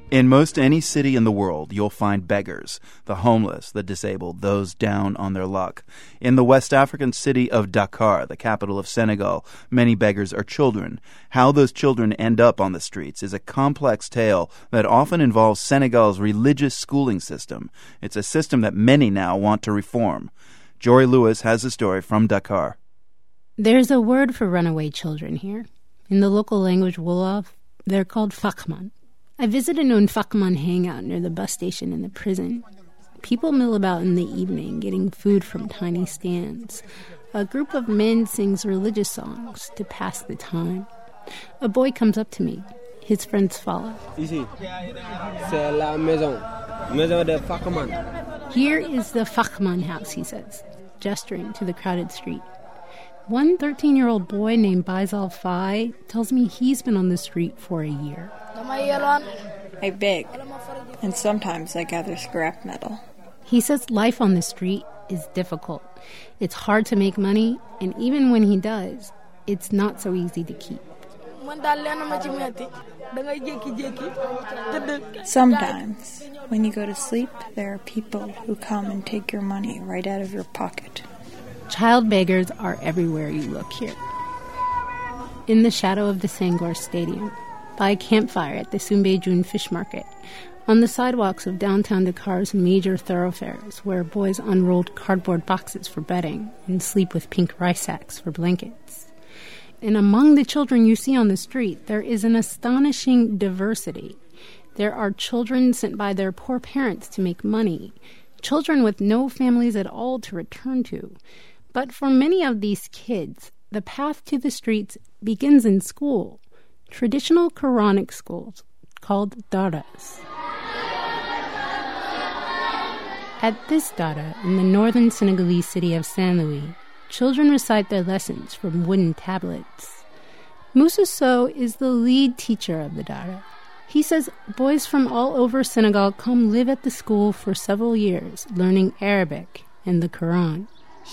In most any city in the world, you'll find beggars, the homeless, the disabled, those down on their luck. In the West African city of Dakar, the capital of Senegal, many beggars are children. How those children end up on the streets is a complex tale that often involves Senegal's religious schooling system. It's a system that many now want to reform. Jory Lewis has a story from Dakar. There's a word for runaway children here. In the local language Wolof, they're called Fakman. I visited an Fakman hangout near the bus station in the prison. People mill about in the evening, getting food from tiny stands. A group of men sings religious songs to pass the time. A boy comes up to me. His friends follow. Ici, c'est la maison de Fakman. Here is the Fakman house, he says, gesturing to the crowded street. One 13-year-old boy named Baisal Fai tells me he's been on the street for a year. I beg, and sometimes I gather scrap metal. He says life on the street is difficult. It's hard to make money, and even when he does, it's not so easy to keep. Sometimes, when you go to sleep, there are people who come and take your money right out of your pocket. Child beggars are everywhere you look here. In the shadow of the Senghor Stadium, by a campfire at the Soumbédioune Fish Market, on the sidewalks of downtown Dakar's major thoroughfares where boys unrolled cardboard boxes for bedding and sleep with pink rice sacks for blankets. And among the children you see on the street, there is an astonishing diversity. There are children sent by their poor parents to make money, children with no families at all to return to. But for many of these kids, the path to the streets begins in school, traditional Quranic schools called daras. At this dara, in the northern Senegalese city of Saint-Louis, children recite their lessons from wooden tablets. Moussa Sow is the lead teacher of the dara. He says boys from all over Senegal come live at the school for several years, learning Arabic and the Quran.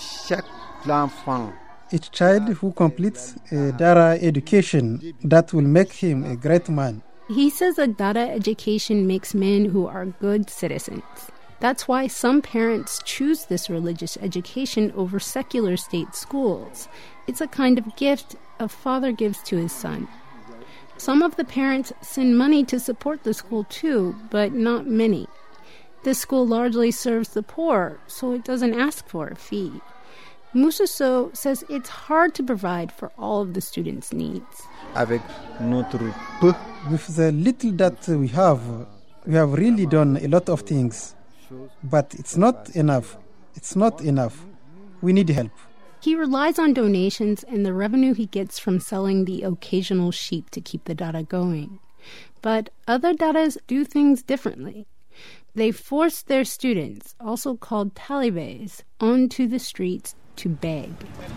Each child who completes a Dara education, that will make him a great man. He says a Dara education makes men who are good citizens. That's why some parents choose this religious education over secular state schools. It's a kind of gift a father gives to his son. Some of the parents send money to support the school too, but not many. This school largely serves the poor, so it doesn't ask for a fee. Moussa Sow says it's hard to provide for all of the students' needs. With the little that we have really done a lot of things. But it's not enough. It's not enough. We need help. He relies on donations and the revenue he gets from selling the occasional sheep to keep the Dara going. But other Daras do things differently. They force their students, also called talibés, onto the streets to beg.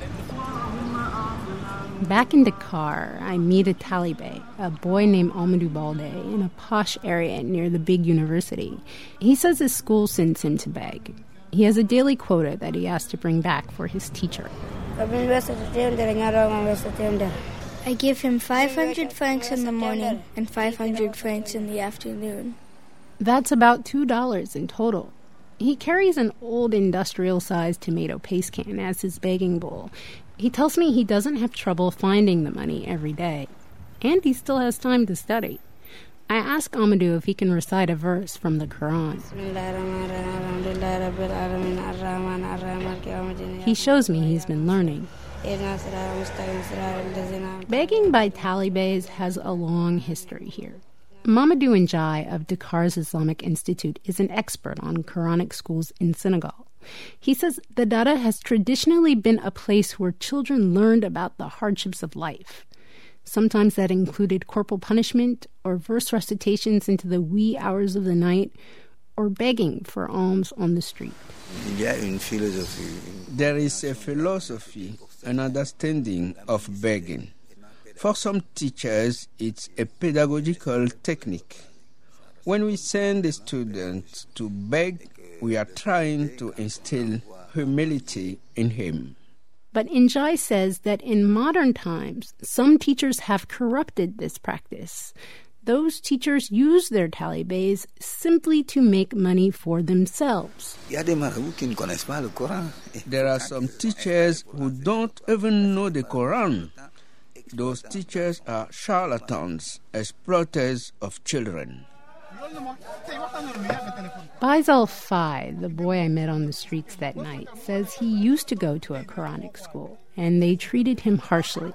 Back in Dakar, I meet a talibé, a boy named Amadou Balde, in a posh area near the big university. He says his school sends him to beg. He has a daily quota that he has to bring back for his teacher. I give him 500 francs in the morning and 500 francs in the afternoon. That's about $2 in total. He carries an old industrial-sized tomato paste can as his begging bowl. He tells me he doesn't have trouble finding the money every day. And he still has time to study. I ask Amadou if he can recite a verse from the Quran. He shows me he's been learning. Begging by talibés has a long history here. Mamadou Njai of Dakar's Islamic Institute is an expert on Quranic schools in Senegal. He says the Dara has traditionally been a place where children learned about the hardships of life. Sometimes that included corporal punishment or verse recitations into the wee hours of the night or begging for alms on the street. There is a philosophy, an understanding of begging. For some teachers, it's a pedagogical technique. When we send a student to beg, we are trying to instill humility in him. But Njai says that in modern times, some teachers have corrupted this practice. those teachers use their talibés simply to make money for themselves. There are some teachers who don't even know the Quran. Those teachers are charlatans, exploiters of children. Baisal Fai, the boy I met on the streets that night, says he used to go to a Quranic school, and they treated him harshly.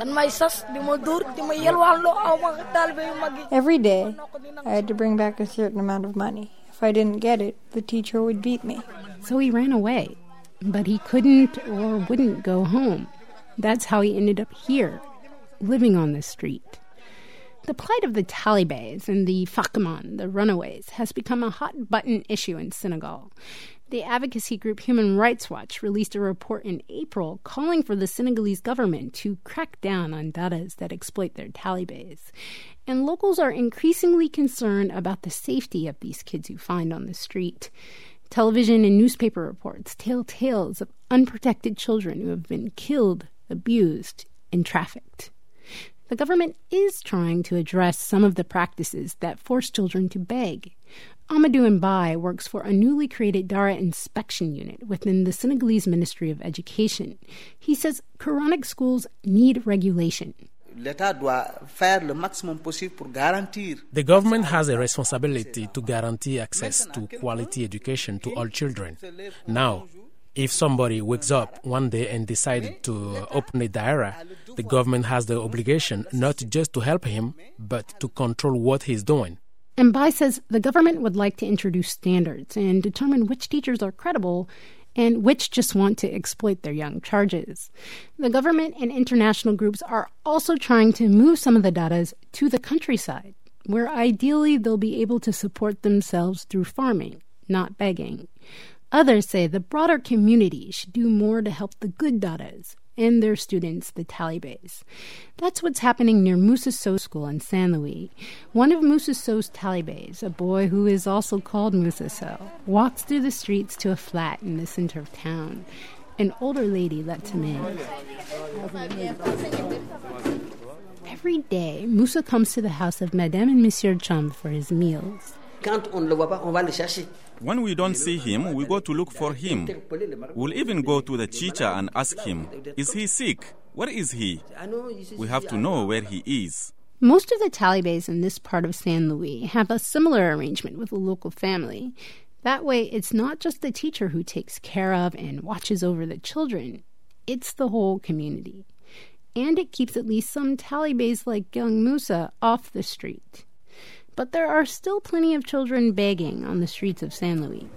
Every day, I had to bring back a certain amount of money. If I didn't get it, the teacher would beat me. So he ran away, but he couldn't or wouldn't go home. That's how he ended up here, living on the street. The plight of the talibés and the Fakaman, the runaways, has become a hot-button issue in Senegal. The advocacy group Human Rights Watch released a report in April calling for the Senegalese government to crack down on dadas that exploit their talibés. And locals are increasingly concerned about the safety of these kids you find on the street. Television and newspaper reports tell tales of unprotected children who have been killed, abused, and trafficked. The government is trying to address some of the practices that force children to beg. Amadou Mbaye works for a newly created Dara inspection unit within the Senegalese Ministry of Education. He says Quranic schools need regulation. The government has a responsibility to guarantee access to quality education to all children. Now, if somebody wakes up one day and decided to open a daira, the government has the obligation not just to help him, but to control what he's doing. Mbaye says the government would like to introduce standards and determine which teachers are credible and which just want to exploit their young charges. The government and international groups are also trying to move some of the dadas to the countryside, where ideally they'll be able to support themselves through farming, not begging. Others say the broader community should do more to help the good dadas and their students, the talibés. That's what's happening near Moussa Sow School in Saint Louis. One of Moussa Sow's talibés, a boy who is also called Moussa Sow, walks through the streets to a flat in the center of town. An older lady lets him in. Every day, Moussa comes to the house of Madame and Monsieur Cham for his meals. When we don't see him, we go to look for him. We'll even go to the teacher and ask him, is he sick? Where is he? We have to know where he is. Most of the talibés in this part of Saint Louis have a similar arrangement with a local family. That way, it's not just the teacher who takes care of and watches over the children. It's the whole community. And it keeps at least some talibés like young Moussa off the street. But there are still plenty of children begging on the streets of Saint Louis.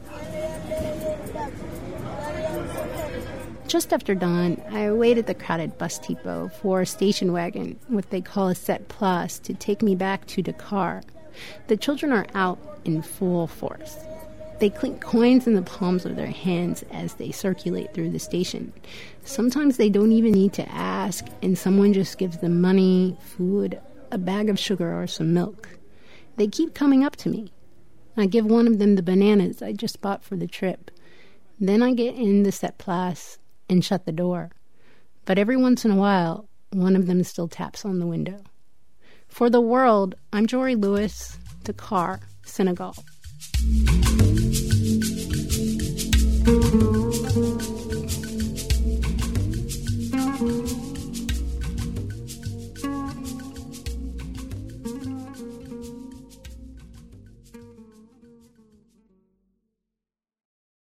Just after dawn, I wait at the crowded bus depot for a station wagon, what they call a set plus, to take me back to Dakar. The children are out in full force. They clink coins in the palms of their hands as they circulate through the station. Sometimes they don't even need to ask, and someone just gives them money, food, a bag of sugar, or some milk. They keep coming up to me. I give one of them the bananas I just bought for the trip. Then I get in the set place and shut the door. But every once in a while, one of them still taps on the window. For The World, I'm Jory Lewis, Dakar, Senegal.